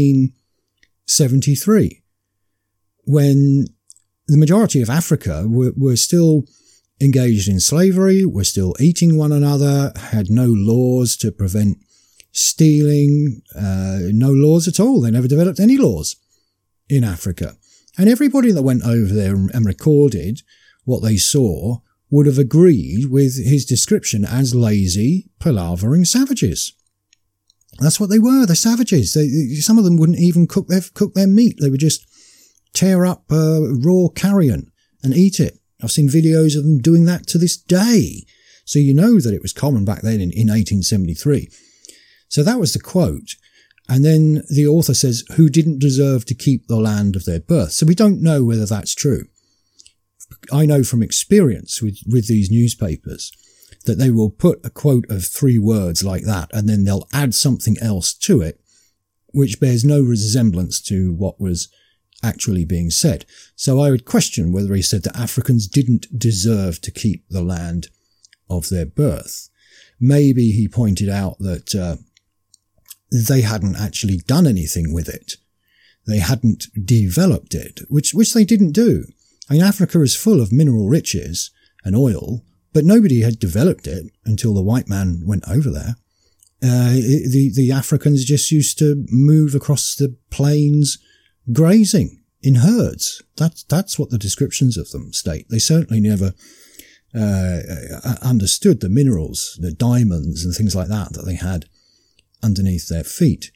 1873, when the majority of Africa were still engaged in slavery, were still eating one another, had no laws to prevent stealing, no laws at all. They never developed any laws in Africa. And everybody that went over there and recorded what they saw would have agreed with his description as lazy, palavering savages. That's what they were. They're savages. Some of them wouldn't even cook their meat. They would just tear up raw carrion and eat it. I've seen videos of them doing that to this day. So you know that it was common back then in 1873. So that was the quote. And then the author says, who didn't deserve to keep the land of their birth. So we don't know whether that's true. I know from experience with these newspapers that they will put a quote of 3 words like that, and then they'll add something else to it, which bears no resemblance to what was actually being said. So I would question whether he said that Africans didn't deserve to keep the land of their birth. Maybe he pointed out that they hadn't actually done anything with it. They hadn't developed it, which they didn't do. I mean, Africa is full of mineral riches and oil, but nobody had developed it until the white man went over there. The Africans just used to move across the plains grazing in herds. That's what the descriptions of them state. They certainly never understood the minerals, the diamonds and things like that they had underneath their feet.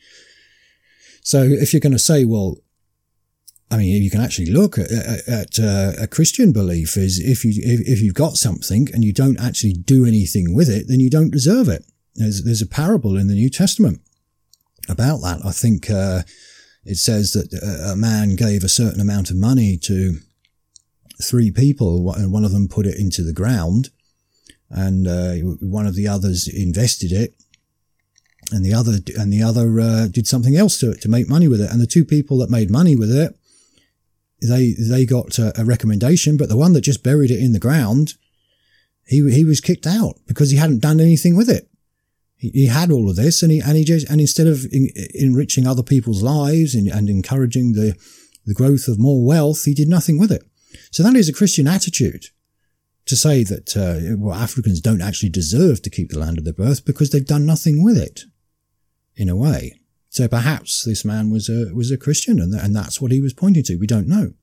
So if you're going to say, well, I mean, you can actually look at a Christian belief is if you've got something and you don't actually do anything with it, then you don't deserve it. There's a parable in the New Testament about that. I think it says that a man gave a certain amount of money to 3 people, and one of them put it into the ground, and one of the others invested it, and the other did something else to it to make money with it. And the 2 people that made money with it, they got a recommendation, but the one that just buried it in the ground, he was kicked out because he hadn't done anything with it. He had all of this, and instead of enriching other people's lives and encouraging the growth of more wealth, he did nothing with it. So that is a Christian attitude to say that Africans don't actually deserve to keep the land of their birth because they've done nothing with it, in a way. So perhaps this man was a Christian, and that's what he was pointing to. We don't know.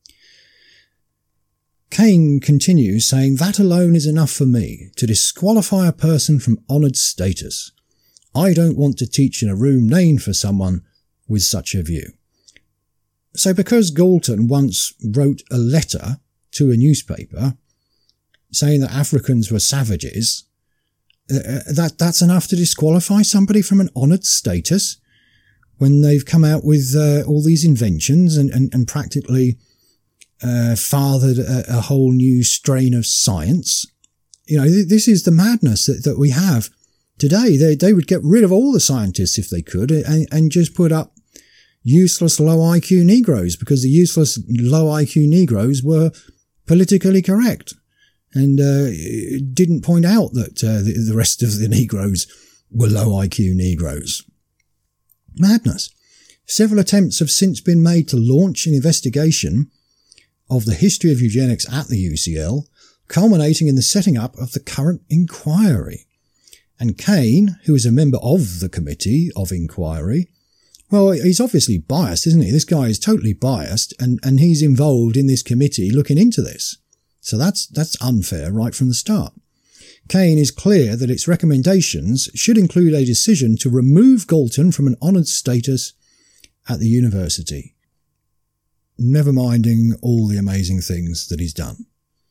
Kane continues saying, that alone is enough for me to disqualify a person from honoured status. I don't want to teach in a room named for someone with such a view. So because Galton once wrote a letter to a newspaper saying that Africans were savages, that's enough to disqualify somebody from an honoured status when they've come out with all these inventions and practically fathered a whole new strain of science. You know, this is the madness that we have today. They would get rid of all the scientists if they could and just put up useless low IQ Negroes, because the useless low IQ Negroes were politically correct and didn't point out that the rest of the Negroes were low IQ Negroes. Madness. Several attempts have since been made to launch an investigation of the history of eugenics at the UCL, culminating in the setting up of the current inquiry. And Kane, who is a member of the Committee of Inquiry, well, he's obviously biased, isn't he? This guy is totally biased, and he's involved in this committee looking into this. So that's unfair right from the start. Kane is clear that its recommendations should include a decision to remove Galton from an honoured status at the university, never minding all the amazing things that he's done.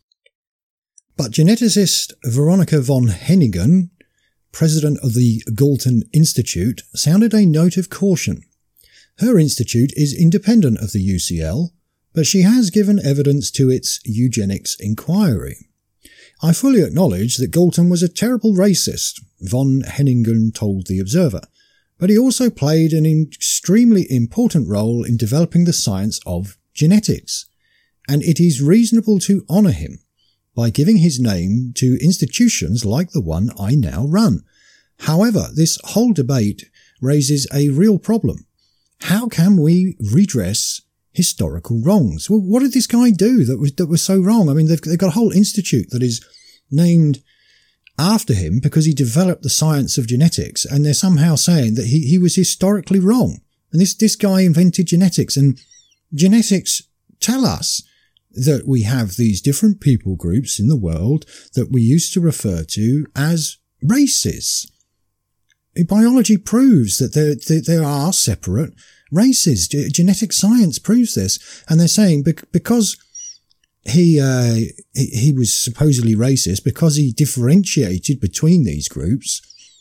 But geneticist Veronica von Henningen, president of the Galton Institute, sounded a note of caution. Her institute is independent of the UCL, but she has given evidence to its eugenics inquiry. I fully acknowledge that Galton was a terrible racist, von Henningen told The Observer, but he also played an extremely important role in developing the science of genetics, and it is reasonable to honour him by giving his name to institutions like the one I now run. However, this whole debate raises a real problem. How can we redress historical wrongs? Well, what did this guy do that was so wrong? I mean, they've got a whole institute that is named after him because he developed the science of genetics, and they're somehow saying that he was historically wrong. And this guy invented genetics, and genetics tell us that we have these different people groups in the world that we used to refer to as races. Biology proves that there are separate races. Genetic science proves this. And they're saying because he was supposedly racist, because he differentiated between these groups,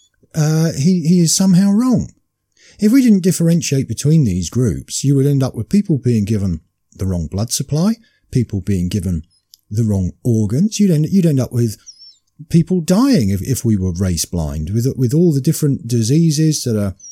he is somehow wrong. If we didn't differentiate between these groups, you would end up with people being given the wrong blood supply, people being given the wrong organs. You'd end up with people dying if we were race blind, with all the different diseases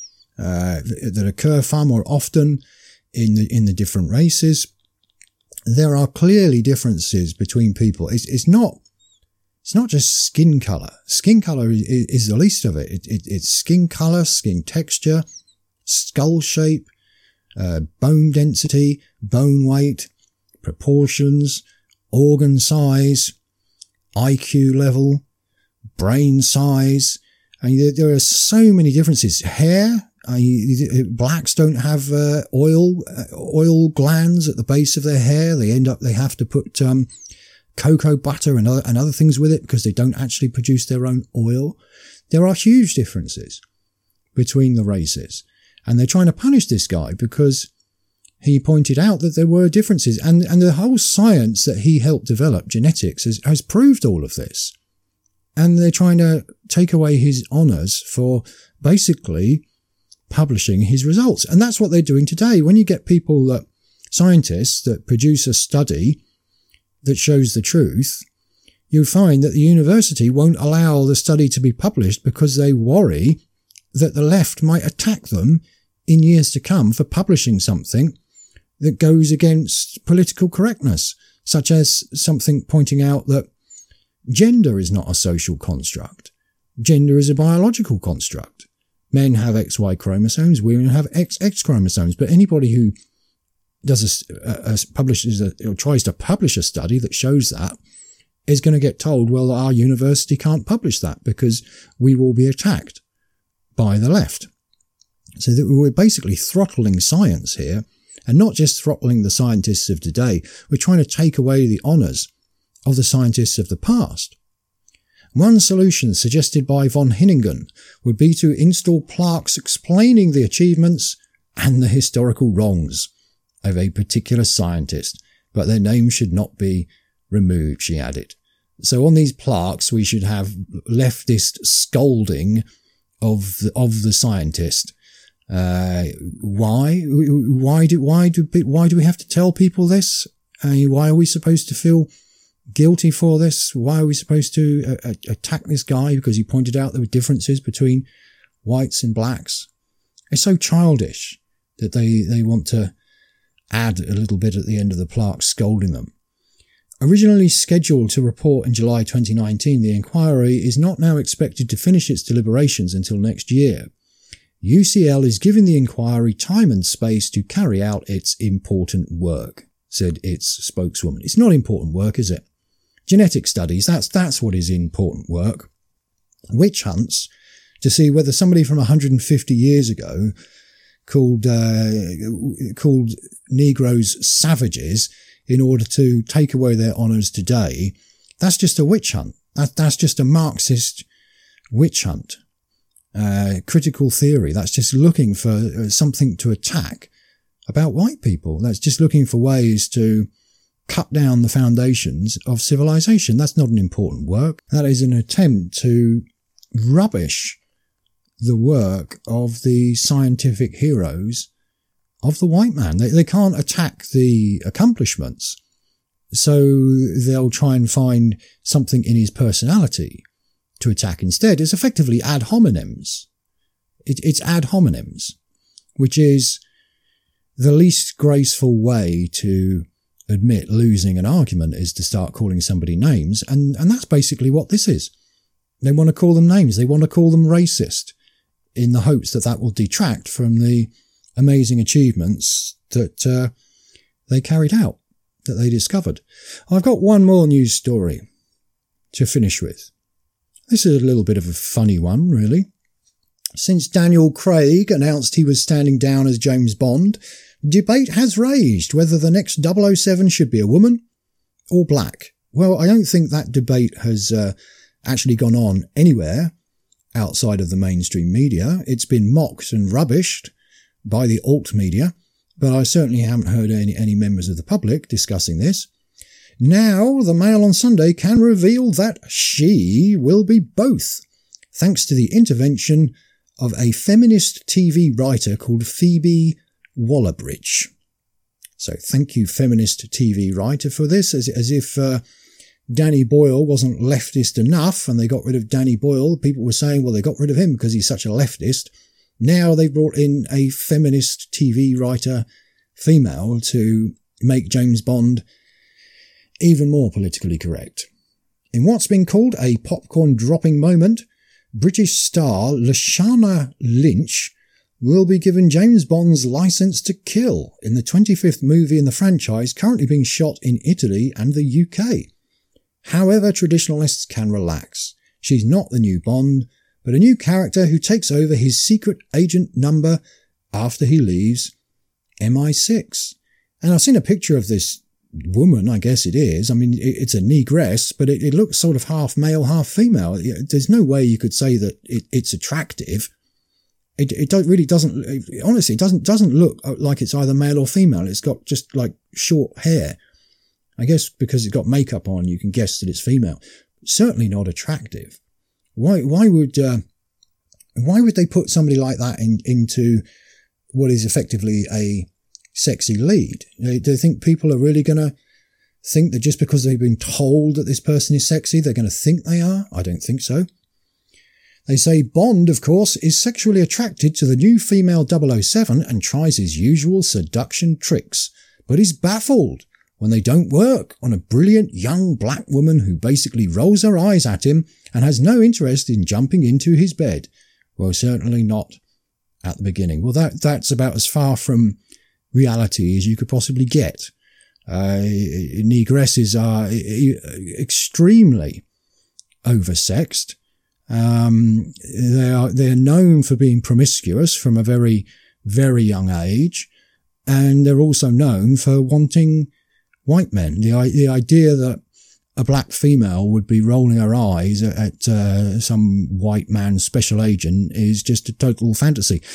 that occur far more often in the different races. There are clearly differences between people. It's not just skin color. Skin color is the least of it. It's skin color, skin texture, skull shape, bone density, bone weight, proportions, organ size, IQ level, brain size. I mean, there are so many differences. Hair. Blacks don't have oil glands at the base of their hair. They have to put cocoa butter and other things with it because they don't actually produce their own oil. There are huge differences between the races, and they're trying to punish this guy because he pointed out that there were differences, and the whole science that he helped develop, genetics, has proved all of this. And they're trying to take away his honours for basically publishing his results. And that's what they're doing today. When you get scientists that produce a study that shows the truth, you find that the university won't allow the study to be published because they worry that the left might attack them in years to come for publishing something that goes against political correctness, such as something pointing out that gender is not a social construct. Gender is a biological construct. Men have XY chromosomes, women have XX chromosomes. But anybody who does or tries to publish a study that shows that is going to get told, well, our university can't publish that because we will be attacked by the left. So that we're basically throttling science here, and not just throttling the scientists of today. We're trying to take away the honours of the scientists of the past. One solution suggested by von Henningen would be to install plaques explaining the achievements and the historical wrongs of a particular scientist, but their name should not be removed, she added. So on these plaques, we should have leftist scolding of the scientist. Why do we have to tell people this? Why are we supposed to feel guilty for this? Why are we supposed to attack this guy because he pointed out there were differences between whites and blacks? It's so childish that they want to add a little bit at the end of the plaque scolding them. Originally scheduled to report in July 2019, the inquiry is not now expected to finish its deliberations until next year. UCL is giving the inquiry time and space to carry out its important work, said its spokeswoman. It's not important work, is it? Genetic studies, that's what is important work. Witch hunts to see whether somebody from 150 years ago called Negroes savages in order to take away their honours today, that's just a witch hunt. That's just a Marxist witch hunt. Critical theory, that's just looking for something to attack about white people. That's just looking for ways to cut down the foundations of civilization. That's not an important work. That is an attempt to rubbish the work of the scientific heroes of the white man. They can't attack the accomplishments, so they'll try and find something in his personality to attack instead. It's effectively ad hominems. It's ad hominems, which is the least graceful way to admit losing an argument is to start calling somebody names, and that's basically what this is. They want to call them names. They want to call them racist in the hopes that will detract from the amazing achievements that they carried out, that they discovered. I've got one more news story to finish with. This is a little bit of a funny one, really. Since Daniel Craig announced he was standing down as James Bond, debate has raged whether the next 007 should be a woman or black. Well, I don't think that debate has actually gone on anywhere outside of the mainstream media. It's been mocked and rubbished by the alt media, but I certainly haven't heard any members of the public discussing this. Now, the Mail on Sunday can reveal that she will be both, thanks to the intervention of a feminist TV writer called Phoebe Waller-Bridge. So thank you, feminist TV writer, for this, as if Danny Boyle wasn't leftist enough and they got rid of Danny Boyle. People were saying, well, they got rid of him because he's such a leftist. Now they brought in a feminist TV writer, female, to make James Bond even more politically correct. In what's been called a popcorn-dropping moment, British star Lashana Lynch will be given James Bond's license to kill in the 25th movie in the franchise, currently being shot in Italy and the UK. However, traditionalists can relax. She's not the new Bond, but a new character who takes over his secret agent number after he leaves MI6. And I've seen a picture of this woman, I guess it is. I mean, it's a negress, but it looks sort of half male, half female. There's no way you could say that it's attractive. It really doesn't, honestly, it doesn't look like it's either male or female. It's got just like short hair. I guess because it's got makeup on, you can guess that it's female. Certainly not attractive. Why would they put somebody like that into what is effectively a sexy lead? Do they think people are really going to think that just because they've been told that this person is sexy, they're going to think they are? I don't think so. They say Bond, of course, is sexually attracted to the new female 007 and tries his usual seduction tricks, but is baffled when they don't work on a brilliant young black woman who basically rolls her eyes at him and has no interest in jumping into his bed. Well, certainly not at the beginning. Well, that's about as far from reality as you could possibly get. Negresses are extremely oversexed. They're known for being promiscuous from a very, very young age, and they're also known for wanting white men. The idea that a black female would be rolling her eyes at some white man's special agent is just a total fantasy.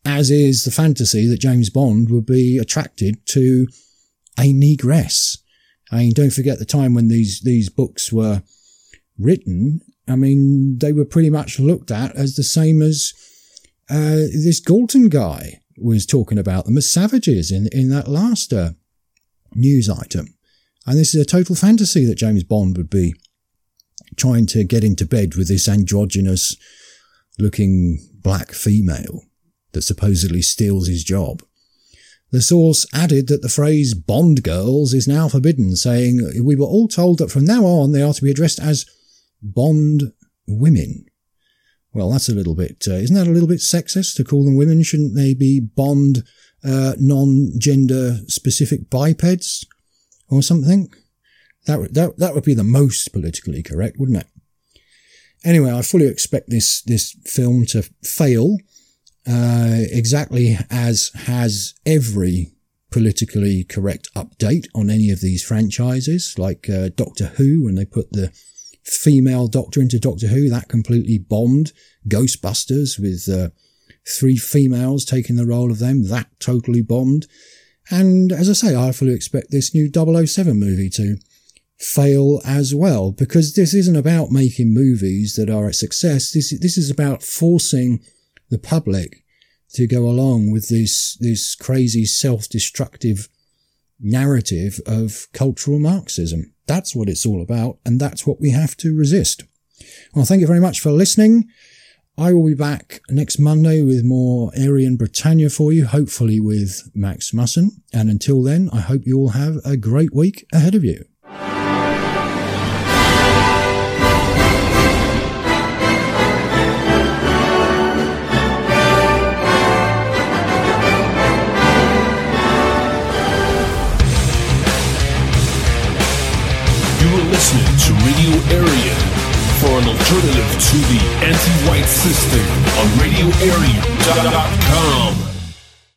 as is the fantasy that James Bond would be attracted to a negress. I mean, don't forget the time when these books were written. I mean, they were pretty much looked at as the same as this Galton guy was talking about them as savages in that last news item. And this is a total fantasy that James Bond would be trying to get into bed with this androgynous looking black female that supposedly steals his job. The source added that the phrase Bond girls is now forbidden, saying, "We were all told that from now on they are to be addressed as Bond women." Well, that's a little bit, isn't that a little bit sexist to call them women? Shouldn't they be Bond non-gender specific bipeds or something? That would be the most politically correct, wouldn't it? Anyway, I fully expect this film to fail, exactly as has every politically correct update on any of these franchises, like Doctor Who, when they put the female Doctor into Doctor Who, that completely bombed. Ghostbusters, with 3 females taking the role of them, that totally bombed. And as I say, I fully expect this new 007 movie to fail as well, because this isn't about making movies that are a success. This is about forcing the public to go along with this crazy self-destructive narrative of cultural Marxism. That's what it's all about, and that's what we have to resist. Well, thank you very much for listening. I will be back next Monday with more Aryan Britannia for you, hopefully with Max Musson. And until then, I hope you all have a great week ahead of you. You are listening to Radio Aryan, for an alternative to the anti-white system on RadioAryan.com.